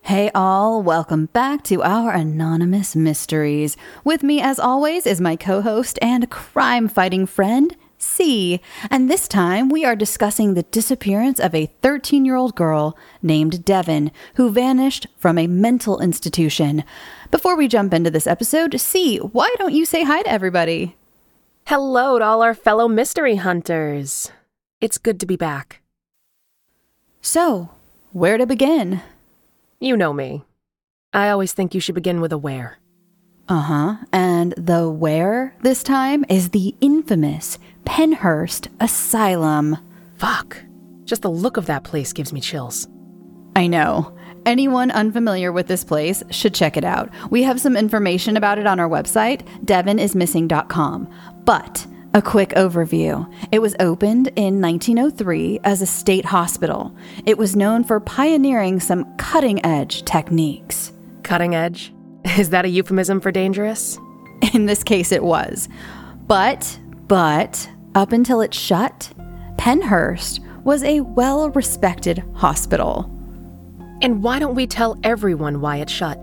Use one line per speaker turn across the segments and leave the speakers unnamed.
Hey all, welcome back to our Anonymous Mysteries. With me, as always, is my co-host and crime-fighting friend, C. And this time, we are discussing the disappearance of a 13-year-old girl named Devin, who vanished from a mental institution. Before we jump into this episode, C, why don't you say hi to everybody?
Hello to all our fellow mystery hunters. It's good to be back.
So, where to begin?
You know me. I always think you should begin with a where.
And the where this time is the infamous Pennhurst Asylum.
Fuck. Just the look of that place gives me chills.
I know. Anyone unfamiliar with this place should check it out. We have some information about it on our website, devinismissing.com. But a quick overview. It was opened in 1903 as a state hospital. It was known for pioneering some cutting-edge techniques.
Cutting edge? Is that a euphemism for dangerous?
In this case, it was. But, up until it shut, Pennhurst was a well-respected hospital.
And why don't we tell everyone why it shut?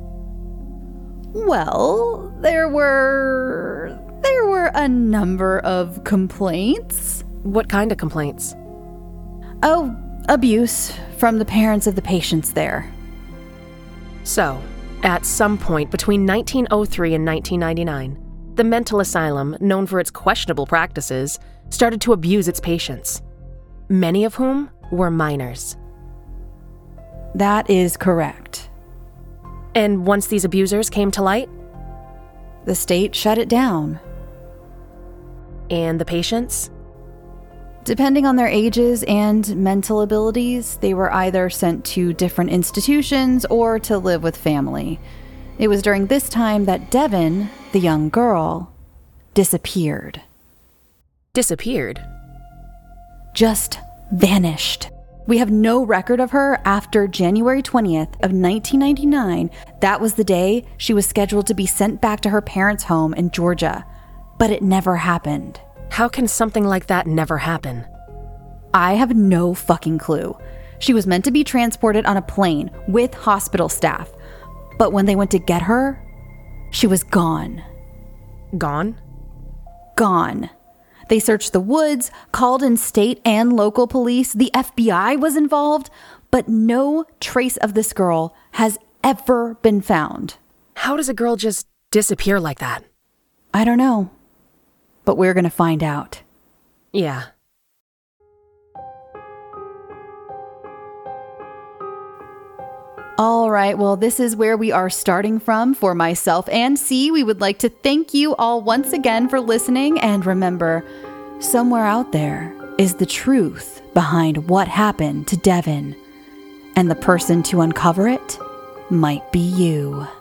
Well, there were a number of complaints.
What kind of complaints?
Oh, abuse from the parents of the patients there.
So, at some point between 1903 and 1999, the mental asylum, known for its questionable practices, started to abuse its patients, many of whom were minors.
That is correct.
And once these abusers came to light?
The state shut it down.
And the patients?
Depending on their ages and mental abilities, they were either sent to different institutions or to live with family. It was during this time that Devin, the young girl, disappeared.
Disappeared?
Just vanished. We have no record of her after January 20th of 1999. That was the day she was scheduled to be sent back to her parents' home in Georgia. But it never happened.
How can something like that never happen?
I have no fucking clue. She was meant to be transported on a plane with hospital staff. But when they went to get her, she was gone.
Gone?
Gone. They searched the woods, called in state and local police. The FBI was involved, but no trace of this girl has ever been found.
How does a girl just disappear like that?
I don't know, but we're going to find out.
Yeah.
All right, well, this is where we are starting from. For myself and C, we would like to thank you all once again for listening. And remember, somewhere out there is the truth behind what happened to Devin. And the person to uncover it might be you.